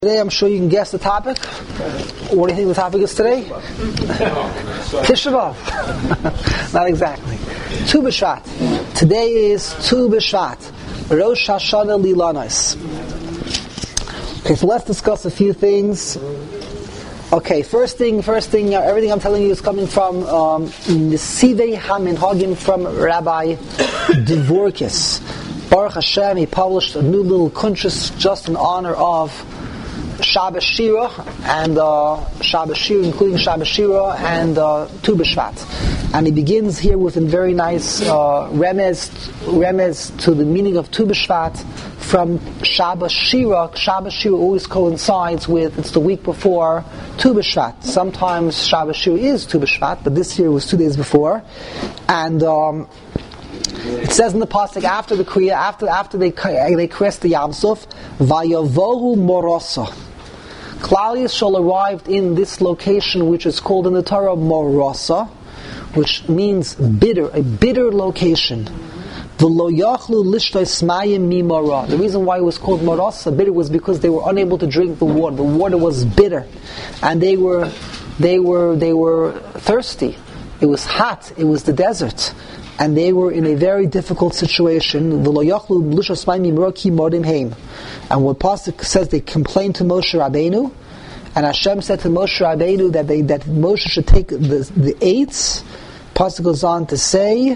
Today, I'm sure you can guess the topic. What do you think the topic is today? Tisha B'Av. Not exactly. Tu B'Shvat. Today is Tu B'Shvat. Rosh Hashanah Lilanos. Okay, so let's discuss a few things. Okay, first thing. Everything I'm telling you is coming from Nesivei HaMinhagim from Rabbi Dvorkis. Baruch Hashem, he published a new little kuntres just in honor of Shabbos Shira and Shabbos Shira, including Shabbos Shira and Tu B'Shvat. And he begins here with a very nice remez to the meaning of Tu B'Shvat from Shabbos Shira. Shabbos Shira always coincides with, it's the week before Tu B'Shvat. Sometimes Shabbos Shira is Tu B'Shvat, but this year was 2 days before. And it says in the pasuk after the kriya, after they caressed the Yam Suf, Vayavohu Morosa. Klal Yisrael arrived in this location, which is called in the Torah Morosa, which means bitter, a bitter location. The reason why it was called Morosa, bitter, was because they were unable to drink the water. The water was bitter, and they were thirsty. It was hot. It was the desert. And they were in a very difficult situation. And what Pasuk says, they complained to Moshe Rabbeinu, and Hashem said to Moshe Rabbeinu that Moshe should take the eights. Pasuk goes on to say,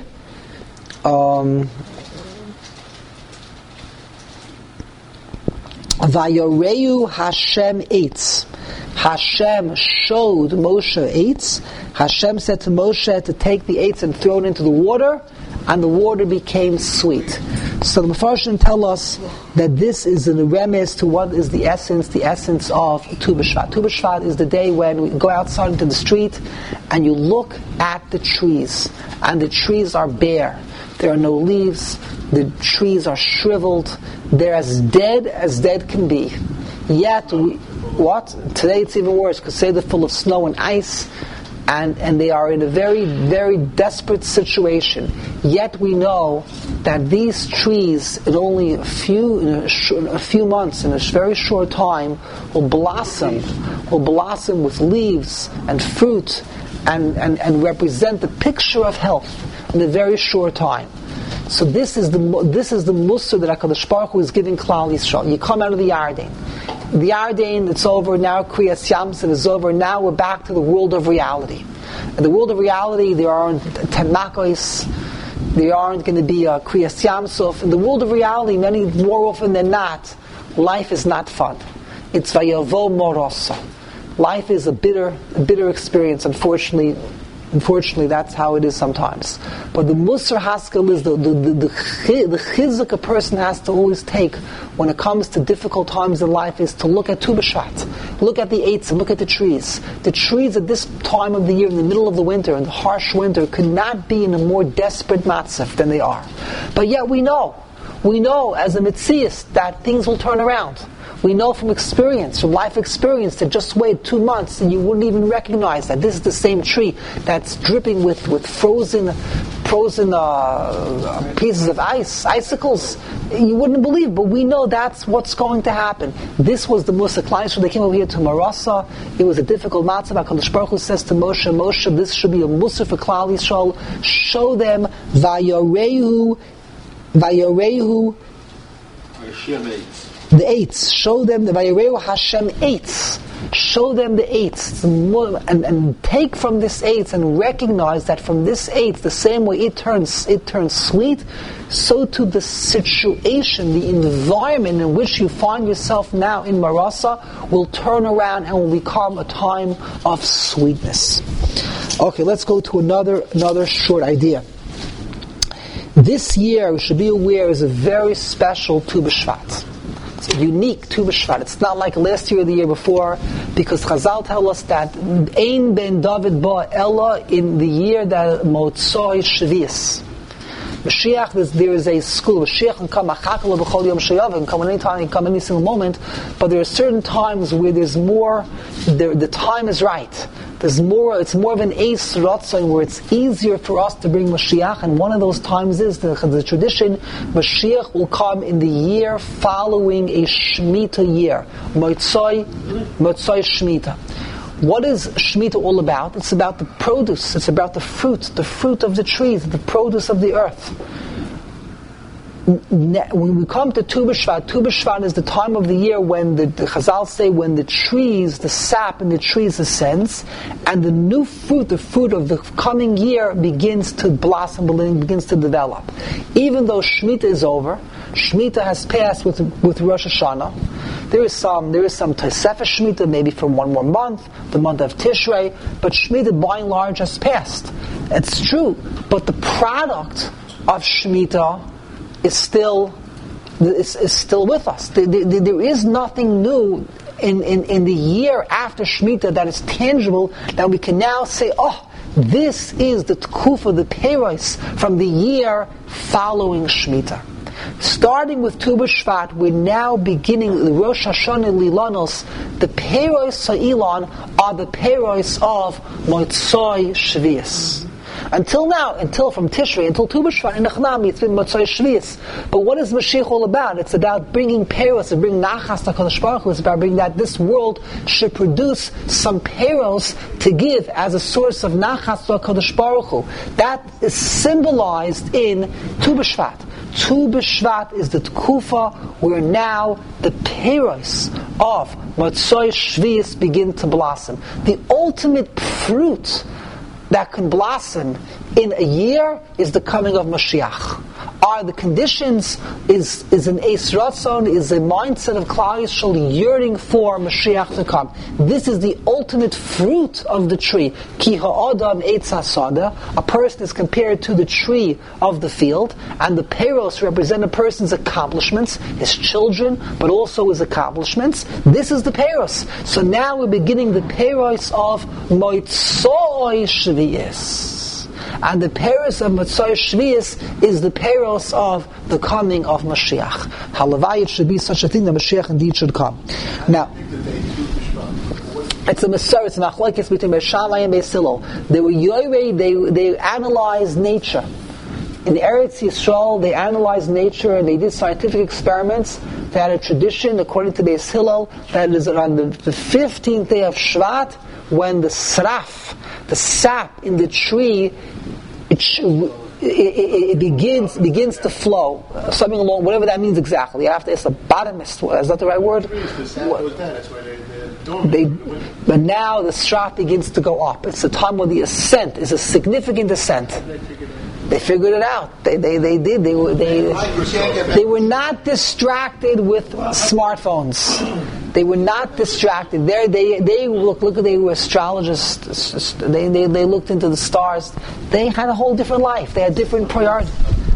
Vayoreu Hashem eights. Hashem showed Moshe eights. Hashem said to Moshe to take the eights and throw it into the water, and the water became sweet. So the Mefarshim tell us that this is a remez to what is the essence of Tu B'Shvat. Tu B'Shvat is the day when we go outside into the street and you look at the trees, and the trees are bare. There are no leaves. The trees are shriveled. They're as dead can be. Yet, today it's even worse, because today they're full of snow and ice, and they are in a very, very desperate situation. Yet we know that these trees, in only a few months, in a very short time, will blossom with leaves and fruit, and represent the picture of health in a very short time. So this is the mussar that HaKadosh Baruch Hu is giving Klal Yisrael. You come out of the Yarden. The Yarden, it's over now. Kriyas Yamsuf is over. Now we're back to the world of reality. In the world of reality, there aren't Tanakos. There aren't going to be a Kriyas Yamsuf. In the world of reality, more often than not, life is not fun. It's Vayavo Morosa. Life is a bitter experience. Unfortunately, that's how it is sometimes. But the Musar Haskell is the chizuk a person has to always take when it comes to difficult times in life is to look at Tu B'Shvat. Look at the eights and look at the trees. The trees at this time of the year, in the middle of the winter, in the harsh winter, could not be in a more desperate matzef than they are. But yet we know as a Mitzias that things will turn around. We know from life experience, that just wait 2 months and you wouldn't even recognize that this is the same tree that's dripping with frozen pieces of icicles. You wouldn't believe, but we know that's what's going to happen. This was the Musa Klein, so they came over here to Marasa. It was a difficult matzah. HaKadosh Baruch Hu says to Moshe, this should be a Musa for Klal Yisrael. Show them Vayorehu the eights. Show them the Vayoreu Hashem eights. Show them the eights, and take from this eights and recognize that from this eights, the same way it turns sweet, so to the situation, the environment in which you find yourself now in Marasa will turn around and will become a time of sweetness. Okay, let's go to another short idea. This year, we should be aware, is a very special Tu B'Shvat. It's a unique Tu B'Shvat. It's not like last year or the year before, because Chazal tell us that Ein Ben David Ba Ella in the year that Motzoi Shvius. Mashiach, there is a school. Mashiach can come Achakal B'Chol Yom Shayav, can come anytime, can come any single moment. But there are certain times where there's more. The time is right. It's more of an Eis Ratzon where it's easier for us to bring Mashiach, and one of those times is the tradition, Mashiach will come in the year following a Shemitah year. Motzai Shemitah. What is Shemitah all about? It's about the produce, it's about the fruit of the trees, the produce of the earth. When we come to Tu B'Shvat is the time of the year when the Chazal say when the trees, the sap in the trees ascends, and the new fruit, the fruit of the coming year begins to blossom, begins to develop. Even though Shemitah is over, Shemitah has passed with Rosh Hashanah. There is some Tosefes Shemitah, maybe for one more month, the month of Tishrei, but Shemitah by and large has passed. It's true, but the product of Shemitah is still with us. There is nothing new in the year after Shemitah that is tangible that we can now say, oh, this is the Tkufa, the Peiros from the year following Shemitah. Starting with Tu B'Shvat, we're now beginning the Rosh Hashanah Lilanos. The Peiros Sa'ilan are the Peiros of Motzai Shvius. Until from Tishrei, until Tu B'Shvat and Nechnami, it's been Motzai Shvius. But what is Mashiach all about? It's about bringing Peiros, and bringing Nachas to HaKadosh Baruch Hu. It's about bringing that this world should produce some Peiros to give as a source of Nachas to HaKadosh Baruch Hu. That is symbolized in Tu B'Shvat. Tu B'Shvat is the Tkufa where now the Peiros of Motzai Shvius begin to blossom. The ultimate fruit that can blossom in a year is the coming of Mashiach. Are the conditions, is an Eis Ratzon, is a mindset of Klal Yisrael yearning for Mashiach to come. This is the ultimate fruit of the tree. Ki ha'adam eitz hasada, a person is compared to the tree of the field, and the Peiros represent a person's accomplishments, his children, but also his accomplishments. This is the Peiros. So now we're beginning the Peiros of Motzai Shvius. And the Peiros of Motzai Shvius is the Peiros of the coming of Mashiach. Halavai, it should be such a thing that Mashiach indeed should come. Now, it's a Masar, it's a machlokes between Beis Shammai and Beis Hillel. They were Yoirei, they analyzed nature. In Eretz Yisrael, they analyzed nature and they did scientific experiments. They had a tradition, according to Beis Hillel, that it is on the 15th day of Shvat when the sraf, the sap in the tree, it begins to flow. Something along, whatever that means exactly. You have to ask a botanist. Is that the right word? But now the sraf begins to go up. It's the time when the ascent is a significant ascent. They figured it out. They did. They were not distracted with smartphones. They were not distracted. They were astrologists. They looked into the stars. They had a whole different life. They had different priorities.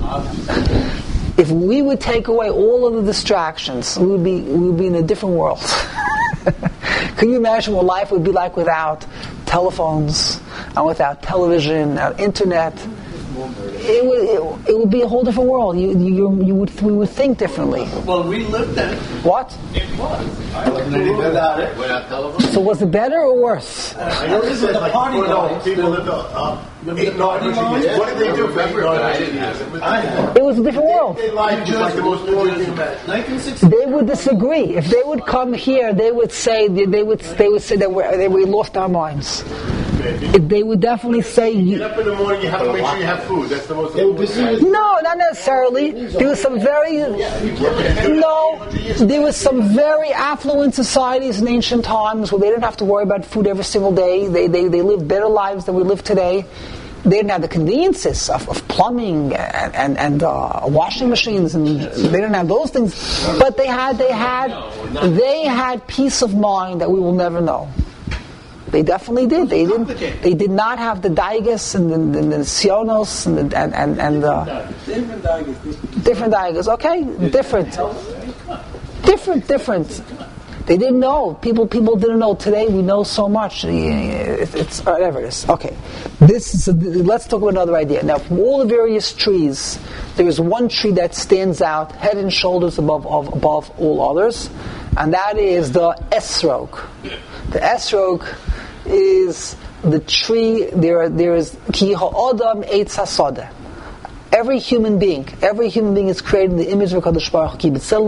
If we would take away all of the distractions, we would be in a different world. Can you imagine what life would be like without telephones and without television and internet? It would be a whole different world. We would think differently. Well, we lived in it. What? It was. Without it. So was it better or worse? This is the party life. People lived what did they do for 8 It was a different world. They lied just like the most important thing about it. They would disagree. If they would come here, they would say that we lost our minds. They would definitely say. You get up in the morning, you have to make sure you have food. That's the most important thing. No, not necessarily. There was some very affluent societies in ancient times where they didn't have to worry about food every single day. They lived better lives than we live today. They didn't have the conveniences of plumbing and washing machines, and they didn't have those things. But they had peace of mind that we will never know. They definitely did. They did not have the daigas and the sionos and different daigas. Okay, different. They didn't know. People didn't know. Today we know so much. It's whatever it is. Okay, let's talk about another idea. Now, from all the various trees, there is one tree that stands out head and shoulders above all others, and that is the esrog. The esrog is the tree, there is Ki ha'adam eitz hasadeh. Every human being is created in the image of HaKadosh Baruch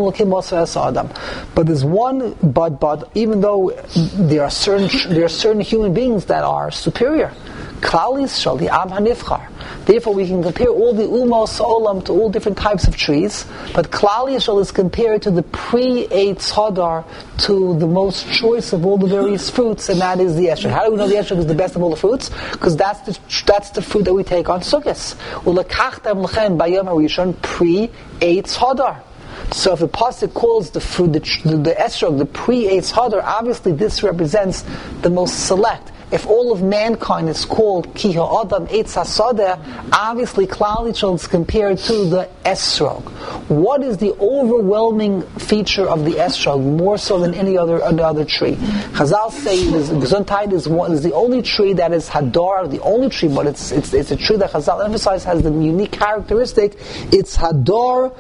Hu. But there's one, but even though there are certain human beings that are superior. Klal Yisrael, the Am HaNivchar. Therefore, we can compare all the Umos Olam to all different types of trees, but Klal Yisrael is compared to the pre-Eitz Hadar, to the most choice of all the various fruits, and that is the esrog. How do we know the esrog is the best of all the fruits? Because that's the fruit that we take on Sukkos. Ulekachtem lechem bayom harishon pre-Eitz Hadar. So if the pasuk calls the fruit, the esrog, the pre-Eitz Hadar, obviously this represents the most select. If all of mankind is called Ki ha'adam eitz hasadeh, obviously Klal Yisrael is compared to the esrog. What is the overwhelming feature of the esrog, more so than any other tree? Chazal say Gesundheit is the only tree that is hadar, the only tree, but it's a tree that Chazal emphasizes has the unique characteristic. It's hadar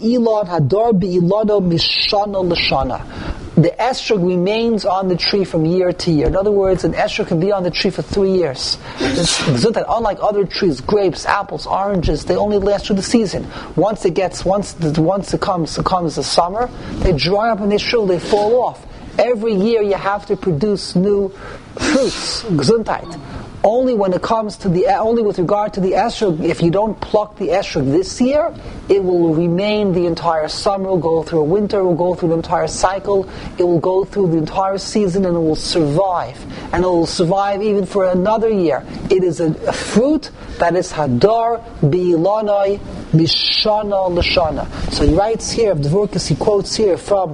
be'ilado mishana l'shana. The esrog remains on the tree from year to year. In other words, an esrog can be on the tree for 3 years. Unlike other trees, grapes, apples, oranges, they only last through the season. Once it comes the summer, they dry up and they fall off. Every year you have to produce new fruits, Gesundheit. Only with regard to the esrog, if you don't pluck the esrog this year, it will remain the entire summer, it will go through a winter, it will go through the entire cycle, it will go through the entire season, and it will survive. And it will survive even for another year. It is a fruit that is hadar bi'ilanai mishana l'shana. So he writes here, of Dvorkas, he quotes here from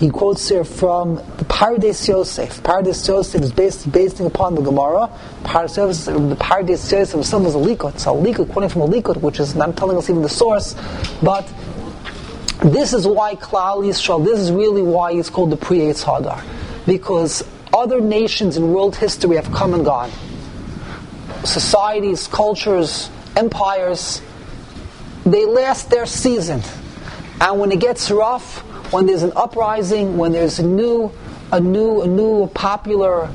the Pardes Yosef. Pardes Yosef is based upon the Gemara. The Pardes Yosef himself is a likut. It's a likut, quoting from a likut, which is not telling us even the source. But this is why Klal Yisrael, this is really why it's called the pre-Eitz Hadar. Because other nations in world history have come and gone. Societies, cultures, empires, they last their season. And when it gets rough, when there's an uprising, when there's a new popular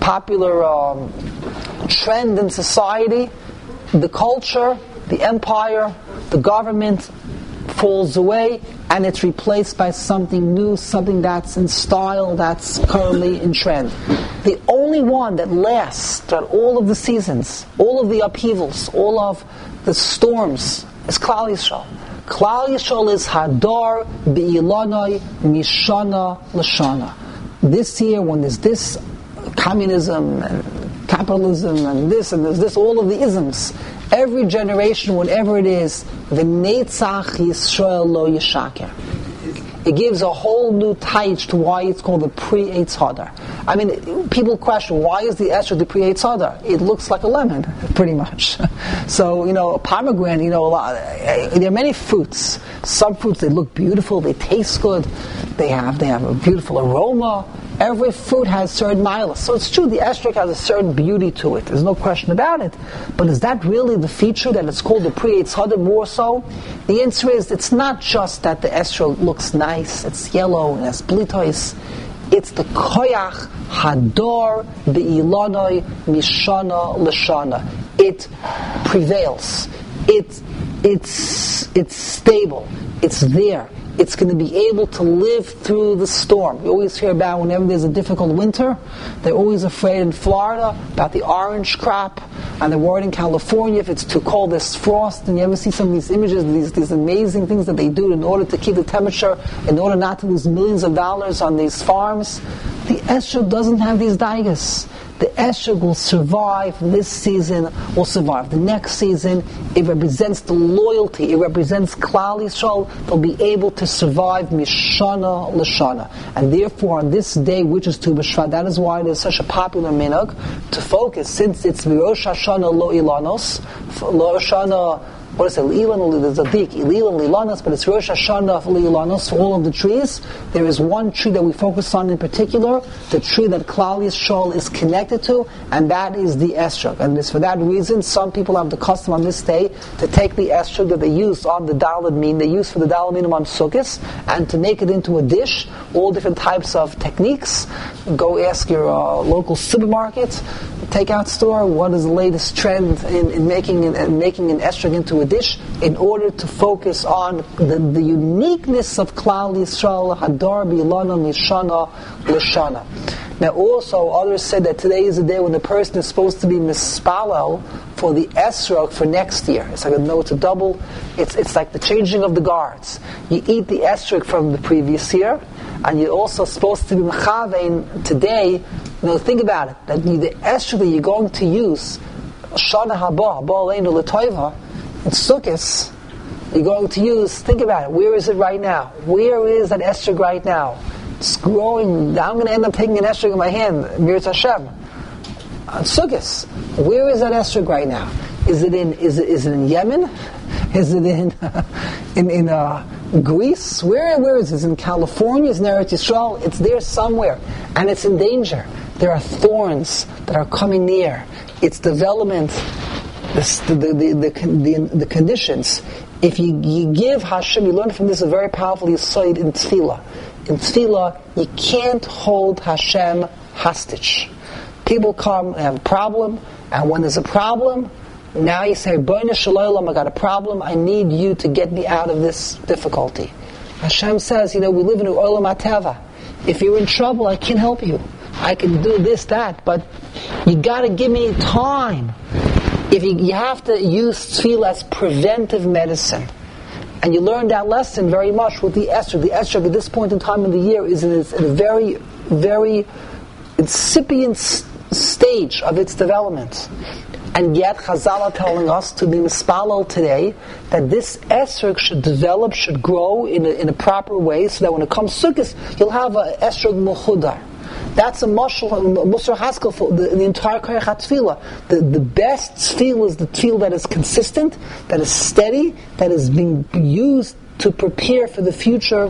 trend in society, the culture, the empire, the government falls away, and it's replaced by something new, something that's in style, that's currently in trend. The only one that lasts throughout all of the seasons, all of the upheavals, all of the storms, is Klal Yisrael. Klal Yisrael is hadar be'ilanai mishana l'shana. This year, when there's this communism and capitalism and there's this, all of the isms, every generation, whatever it is, v'netzach Yisrael lo yishaker. It gives a whole new taich to why it's called the pre-Eitz Hadar. I mean, people question, why is the esrog the pre-Eitz Hadar? It looks like a lemon, pretty much. So, a pomegranate, there are many fruits. Some fruits, they look beautiful, they taste good, they have a beautiful aroma. Every fruit has certain milas. So it's true, the esrog has a certain beauty to it. There's no question about it. But is that really the feature that it's called the pre-Eitz Hadar more so? The answer is, it's not just that the esrog looks nice, it's yellow, and has blitois. It's the koyach hador be'ilanoi mishana l'shana. It prevails. It's stable. It's there. It's going to be able to live through the storm. We always hear about whenever there's a difficult winter, they're always afraid in Florida about the orange crop, and they're worried in California if it's too cold, there's frost, and you ever see some of these images, these amazing things that they do in order to keep the temperature, in order not to lose millions of dollars on these farms. The esrog doesn't have these daigas. The esrog will survive this season, will survive the next season. It represents the loyalty. It represents Klal Yisrael. They'll be able to survive Mishana L'Shana. And therefore, on this day, which is Tu B'Shvat, that is why it is such a popular minhag to focus, since it's Rosh Hashanah Lo Ilanos, Rosh Hashanah what is it? Lilan Zadik, Lilan Lilanos, but it's Rosh Hashanah Lilanos for all of the trees. There is one tree that we focus on in particular, the tree that Klal Yisrael is connected to, and that is the estrog. And it's for that reason some people have the custom on this day to take the estrog that they use on the Daled Min, they use for the Daled Min on Sukkot, and to make it into a dish, all different types of techniques. Go ask your local supermarket, takeout store, what is the latest trend in making an estrog into a dish, in order to focus on the uniqueness of Klal Yisrael, Hadar B'Ilana Mishana L'Shana. Now also, others said that today is the day when the person is supposed to be mispalel for the esrog for next year. It's like it's a double. It's like the changing of the guards. You eat the esrog from the previous year, and you're also supposed to be mechavein today. Think about it. That the esrog that you're going to use, Shana Haba, Ba'aleinu L'Toiva, in Sukkot, you're going to use. Think about it. Where is it right now? Where is that esrog right now? It's growing. I'm going to end up taking an estrog in my hand, Mirz Hashem, on Sukkot. Where is that estrog right now? Is it in Yemen? Is it in Greece? Where is it? Is it in California? Is it in Eretz Yisrael? It's there somewhere, and it's in danger. There are thorns that are coming near. Its development, the conditions. If you give Hashem, you learn from this a very powerful yesod in Tefillah. In Tefillah, you can't hold Hashem hostage. People come and have a problem, and when there's a problem, now you say, B'nai Shalom, I got a problem, I need you to get me out of this difficulty. Hashem says, we live in an Olam HaTeva. If you're in trouble, I can help you. I can do this, that, but you got to give me time. If you have to use tefillah as preventive medicine. And you learn that lesson very much with the estrog. The estrog at this point in time in the year is in a very, very incipient stage of its development. And yet Chazal are telling us to be mispalel today that this estrog should develop, should grow in a proper way, so that when it comes Sukkot, you'll have an estrog muchudar. That's a Musar Haskell for the entire Koyach HaTefillah. The best tefillah is the tefillah that is consistent, that is steady, that is being used to prepare for the future.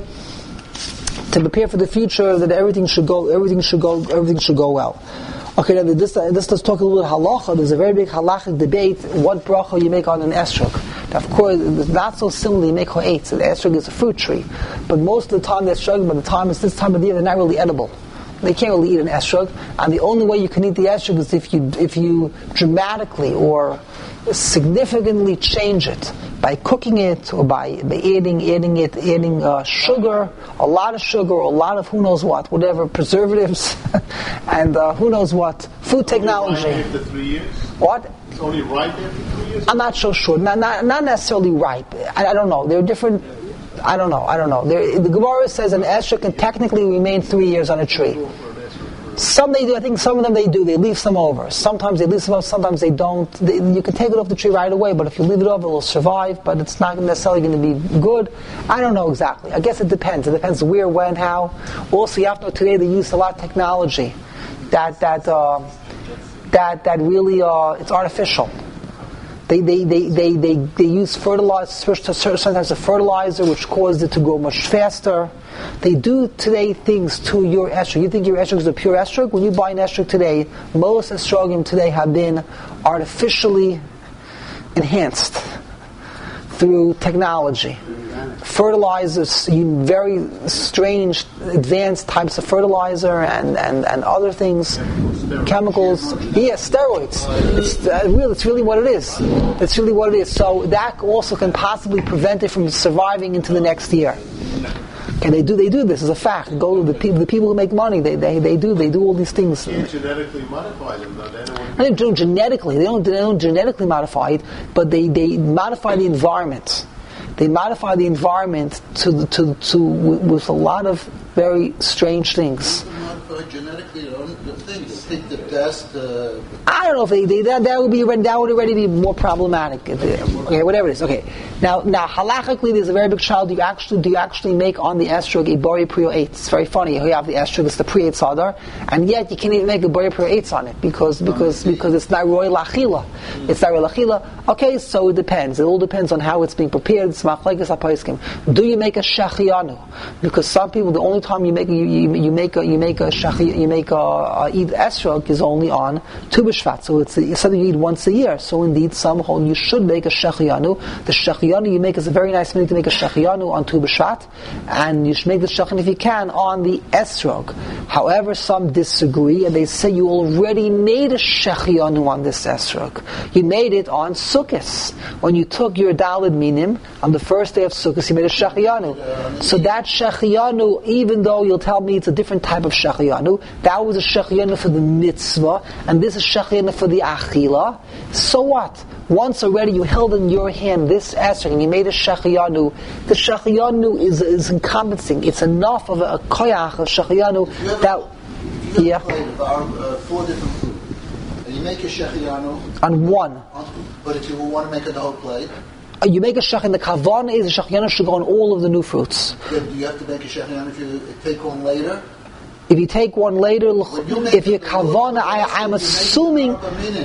That everything should go well. Okay, now let's talk a little bit halacha. There's a very big halachic debate. What bracha you make on an estrog? Now, of course, it's not so simple. You make ha'etz. The estrog is a fruit tree, but most of the time the estrog, by the time it's this time of the year, they're not really edible. They can't really eat an estrog, and the only way you can eat the estrog is if you dramatically or significantly change it by cooking it or by adding sugar, a lot of sugar, or a lot of who knows what, whatever preservatives, and who knows what food technology. Only ripe after 3 years? What? It's only ripe after 3 years? I'm not so sure. Not necessarily ripe. I don't know. There are different. I don't know. The Gemara says an estrog can technically remain 3 years on a tree. Some they do. I think some of them they do. They leave some over. Sometimes they leave some over. Sometimes they don't. You can take it off the tree right away, but if you leave it over, it will survive. But it's not necessarily going to be good. I don't know exactly. I guess it depends. It depends where, when, how. Also, you have to know today they use a lot of technology that really it's artificial. They use fertilizer, certain types of fertilizer, which causes it to grow much faster. They do today things to your estrog. You think your estrog is a pure estrog? When you buy an estrog today, most estrogim today have been artificially enhanced through technology. Fertilizers, very strange, advanced types of fertilizer and other things, chemicals. Yes, steroids. It's really what it is. It's really what it is. So that also can possibly prevent it from surviving into the next year. Okay, they do this as a fact. Go to the people who make money. They do all these things. You genetically modify them, though. They don't do genetically. They don't genetically modify it, but they modify the environment. They modify the environment with a lot of very strange things. Genetically, the things, take the best. I don't know if that would already be more problematic. Okay, whatever it is. Okay, now halachically, there's a very big child. Do you actually make on the estrog a bori prio 8? It's very funny. You have the estrog, it's the pre 8 sadar, and yet you can't even make a bori prio 8 on it because it's not roy lachila. It's not roy lachila. Okay, so it depends. It all depends on how it's being prepared. It's machlekes hapaiskim. Do you make a shachianu? Because some people, the only time you make eat esrog is only on Tu B'Shvat, so it's something you eat once a year. So indeed, some hold you should make a shechianu. The shechianu you make is a very nice thing to make a shechianu on Tu B'Shvat, and you should make the shechianu if you can on the esrog. However, some disagree and they say you already made a shechianu on this esrog. You made it on Sukkot. When you took your Daled Minim on the first day of Sukkot, you made a shechianu. So that shechianu, even though you'll tell me it's a different type of shechianu, that was a shechianu for the mitzvah, and this is shechianu for the achila. So what? Once already you held in your hand this esrog and you made a shechianu, the shechianu is encompassing. It's enough of a koyach of shechianu that. You have a 4 different food, and you make a shechianu on one. But if you want to make a whole plate, you make a shechianu. The kavanah is a shechianu should go on all of the new fruits. Then you have to make a shechianu if you take one later. If you take one later, if you're kavana, I'm assuming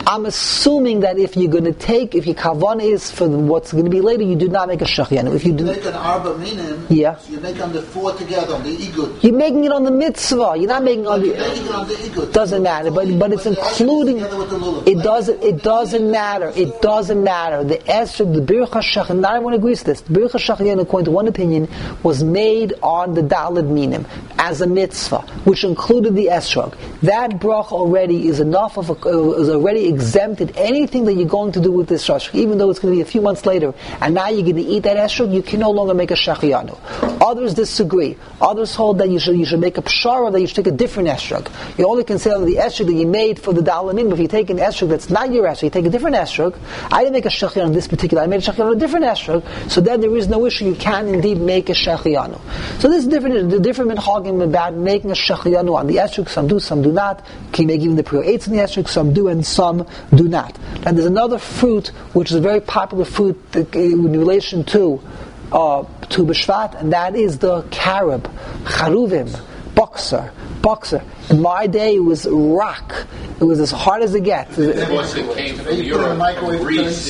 that if you're going to take, if your kavana is for what's going to be later, you do not make a shechianu. If you do make an arba minim, yeah, so you make on the 4 together on the igud. You're making it on the mitzvah. You're not making on the. Igud. Doesn't matter, but it's including. It doesn't matter. It doesn't matter. The esrog, the birch hashachar, not everyone agrees to this. The birch hashachar, according to one opinion, was made on the daled minim as a mitzvah, which included the esrog. That brach already is enough of is already exempted anything that you're going to do with this esrog, even though it's going to be a few months later, and now you're going to eat that esrog, you can no longer make a shechianu. Others disagree. Others hold that you should make a pshara, that you should take a different esrog. You only can say on the esrog that you made for the dalamin, but if you take an esrog that's not your esrog, you take a different esrog. I didn't make a shechianu on this particular, I made a shechianu on a different esrog, so then there is no issue, you can indeed make a shechianu. So this is different, the different minhagim about making a shechianu on the esrog. Some do, some do not. Can you make even the prio 8s in the esrog? Some do and some do not. And there's another fruit which is a very popular fruit in relation to B'Shvat, and that is the carob, charuvim, boxer. In my day, it was rock. It was as hard as it gets. It came from Europe, from Greece,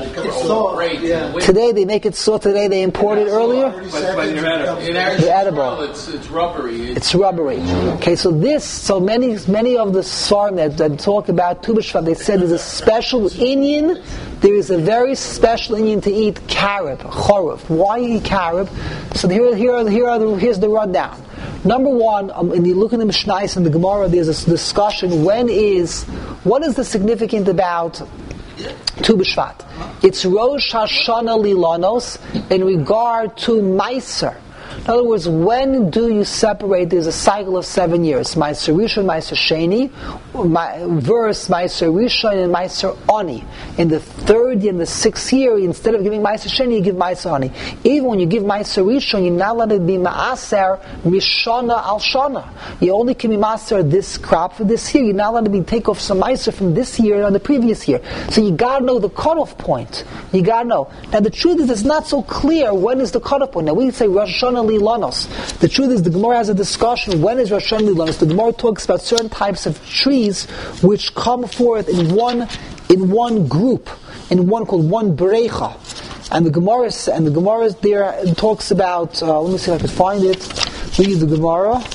Today they make it so. Today they import it earlier. But they're edible. It's rubbery. It's rubbery. Okay, so many of the svarim that talk about Tu B'Shvat, they said there's a special inyan. There is a very special inyan to eat carob, chorov. Why eat carob? So here's the rundown. Number one, when you look in the Mishnayos and the Gemara, there's this discussion, what is the significance about Tu B'Shvat? It's Rosh Hashanah Lilanos in regard to Meiser. In other words, when do you separate? There's a cycle of 7 years. Meiser Rishon, Meiser Sheni, verse Meiser Rishon and Meiser Oni. In the 3rd and the 6th year, instead of giving Meiser Sheni, you give Meiser Oni. Even when you give Meiser Rishon, you're not allowed to be Ma'aser Mishana al Shana. You only can be Ma'aser this crop for this year. You're not allowed to take off some Meiser from this year and the previous year. So you gotta know the cutoff point. You gotta know. Now the truth is, it's not so clear when is the cutoff point. Now we say Rosh Hashanah Lilanos. The truth is, the Gemara has a discussion, when is Rosh Hashanah Lilanos? The Gemara talks about certain types of trees which come forth in one group, in one called one berecha. And the Gemara there talks about, let me see if I can find it. Read the Gemara.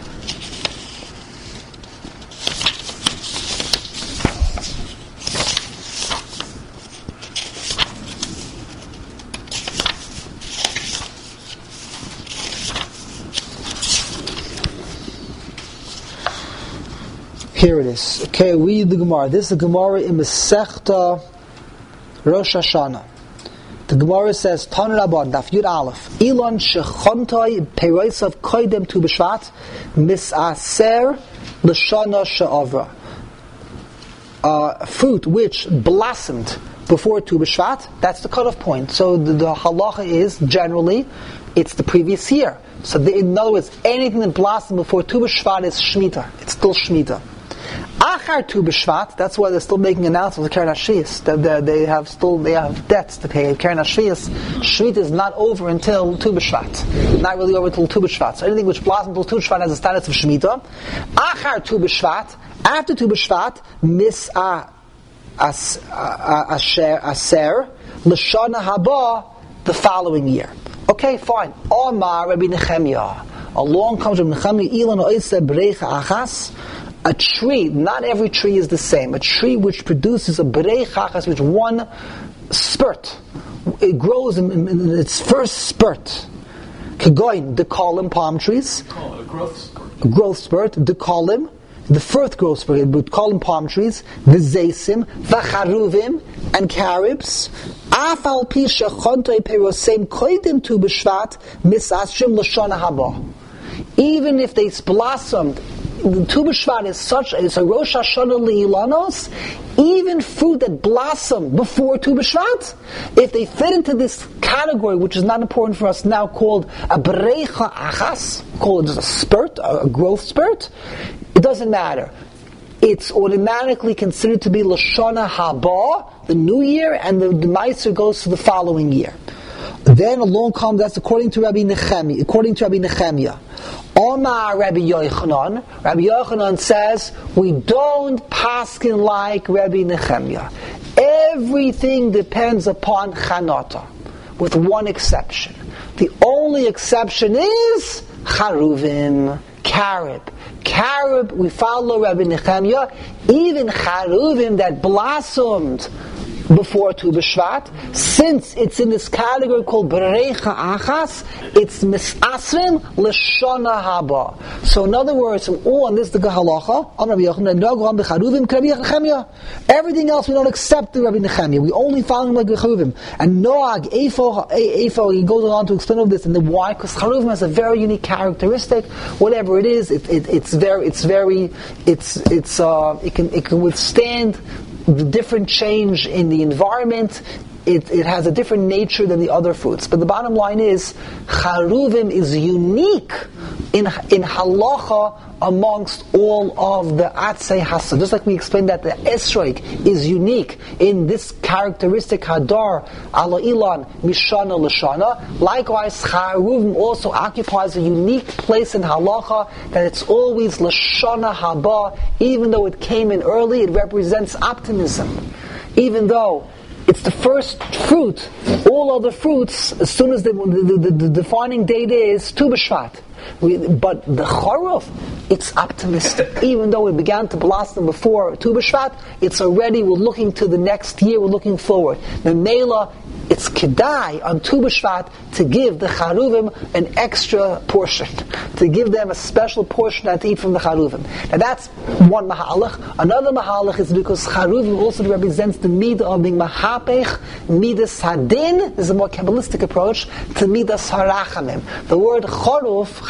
Here it is. Okay, read the Gemara. This is the Gemara in Masechta Rosh Hashanah. The Gemara says, Tan Rabban, Daf Yud Aleph, Ilon shechontoi peirosav koidem Tu B'Shvat misaser l'shana she'avra. Fruit which blossomed before Tu B'Shvat, that's the cutoff point. So the halacha is, generally, it's the previous year. So in other words, anything that blossomed before Tu B'Shvat is Shemitah. It's still Shemitah. Achar Tu B'Shvat, that's why they're still making announcements of Keren HaShvius. They have debts to pay. Keren HaShvius, Shemitah is not over until Tu B'Shvat. Not really over until Tu B'Shvat. So anything which blossoms until Tu B'Shvat has a status of Shemitah. Achar Tu B'Shvat, after Tu B'Shvat, Mis'a Aser, L'Shana Haba, the following year. Okay, fine. Omar Rabbi Nechemia. Along comes Rabbi Nechemia, Ilan Oiseh Breicha Achas. A tree, not every tree is the same. A tree which produces a Breicha Achas, which one spurt. It grows in its first spurt. Kegoin, Dekolim, palm trees. A growth spurt. A growth spurt, Dekolim. The first growth spurt, it would call them palm trees, v'zeisim, v'charuvim, and caribs. Afal pi shechontoi perosem koidim tu b'shvat misashrim l'shana haba. Even if they blossomed, the Tu B'Shvat is such, it's a Rosh Hashanah Le'ilanos, even fruit that blossomed before Tu B'Shvat, if they fit into this category, which is not important for us now, called a Breicha Achas, called just a spurt, a growth spurt, it doesn't matter. It's automatically considered to be Lashana Haba, the new year, and the Meiser goes to the following year. Then along comes, that's according to Rabbi Nechemia. Omar Rabbi Yochanan. Rabbi Yochanan says, we don't paskin like Rabbi Nechemia. Everything depends upon Chanata, with one exception. The only exception is Charuvim, Carib. Carib, we follow Rabbi Nechemia, even Charuvim that blossomed before Tu B'Shvat, since it's in this category called Breicha Achas, it's Misasrim L'Shana Haba. So in other words, and this is the Halacha, on Rabbi Yochanan, Nogam B'Charuvim K'Rabbi Nechemia. Everything else we don't accept the Rabbi Nechemia. We only follow him like B'Charuvim. And Noag, Eifo, he goes on to explain all this, and then why? Because Charuvim has a very unique characteristic. Whatever it is, it can withstand the different change in the environment. It has a different nature than the other fruits. But the bottom line is, Charuvim is unique in halacha amongst all of the Atzei Hasa. Just like we explained that the Esrog is unique in this characteristic Hadar, Ala Ilan, Mishana Lashana. Likewise, Charuvim also occupies a unique place in halacha, that it's always Lashana Haba. Even though it came in early, it represents optimism. Even though it's the first fruit, all other fruits, as soon as the defining date is Tu B'Shvat. But the Charuf, it's optimistic. Even though it began to blossom before Tu B'Shvat, it's already, we're looking to the next year, we're looking forward. The Mela, it's Kedai on Tu B'Shvat to give the Charuvim an extra portion, to give them a special portion to eat from the Charuvim. Now that's one Mahalach. Another Mahalach is because Charuvim also represents the Midah of being Mahapech, Midas Hadin, is a more Kabbalistic approach, to Midas Harachamim. The word Charuf,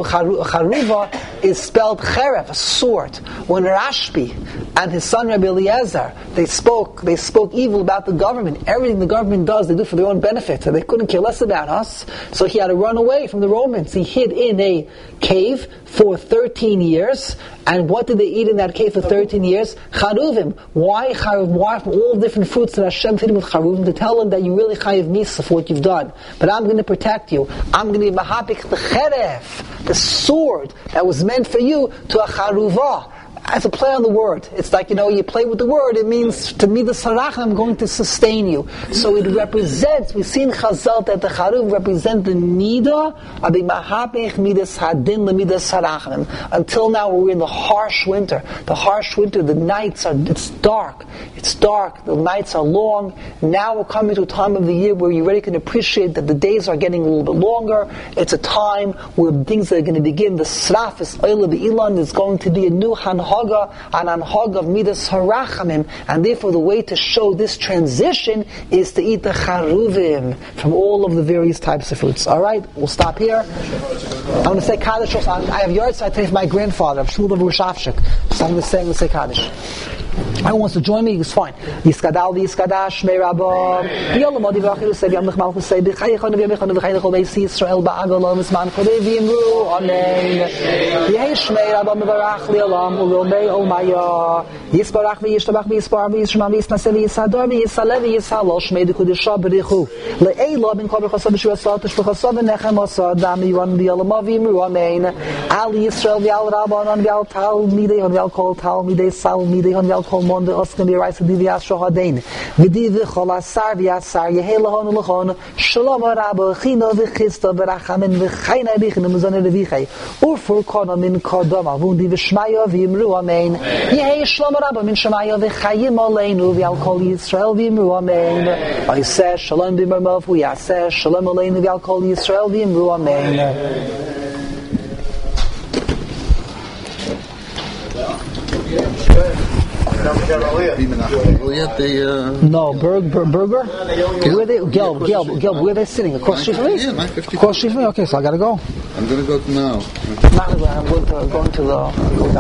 Charuva is spelled Cheref, a sword. When Rashbi and his son Rabbi Eliezer, they spoke evil about the government. Everything the government does, they do for their own benefit. So they couldn't care less about us. So he had to run away from the Romans. He hid in a cave for 13 years. And what did they eat in that cave for 13 years? Charuvim. Why Charuvim? Why from all different fruits that Hashem fed him with Charuvim? To tell them that you really chayiv misa for what you've done. But I'm going to protect you. I'm going to be mahapik the cheref, the sword that was meant for you, to a charuvah. As a play on the word. It's like, you play with the word, it means, to me the sarach, I'm going to sustain you. So it represents, we've seen Chazal that the Charuv represent the midah of the mahapech midas hadin le midas sarachim. Until now we're in the harsh winter. The harsh winter, the nights it's dark, the nights are long. Now we're coming to a time of the year where you already can appreciate that the days are getting a little bit longer. It's a time where things are going to begin. The sraf is oil of the ilan, is going to be a new hanhaga, an anhag of midas harachamim, and therefore the way to show this transition is to eat the charuvim from all of the various types of fruits. Alright, we'll stop here. I'm going to say Kaddish also. I have yard side today for my grandfather, Shmuel Baruch Shavshik. So I'm going to say Kaddish. Who wants to join me? It's fine. Yiskadal v'yiskadash Shmei Rabba. V'yolam odi v'achilu say v'yam l'chmal chusay b'chayechon v'yamichon v'chayechon v'yis Yisrael ba'agol v'zman chodei v'yimru amen. V'yei Shmei Rabba mevarach li'olam u'lomei olmaya. Yisbarach v'yishtabach v'yispar v'yishma v'yisnaseh v'yisador v'yisaleh v'yishalo Shmei d'kudisha b'richu. Le'ela bin kol b'chasav b'shua satosh b'chasav v'nechem asad dam yivan v'yolam v'yimru amen. Al Yisrael v'yal Rabbanon v'yal Talmidei hon v'yal kol Talmidei Salmidei hon v'yal kol Monde Oskan v'yaraisa divyas shohadein v'di v'chol asar v'yasar yehei lehon shalom rabba chino v'chista v'rachamin v'chayna b'china muzane v'vichai urfur kona min kodoma v'undi v'shmaya v'yimru amen yehei shalom rabba min shmaya v'chayim aleinu v'yal kol Yisrael v'yimru amen v'yaseh shalom b'mermov v'yaseh shalom aleinu v'yal kol Yisrael v'yimru amen. No, Burger? Where they, Gil, where are they sitting? Across the street from me? Yeah, 9:50. Across the street from me? Okay, so I gotta go. I'm going to go now. I'm going to the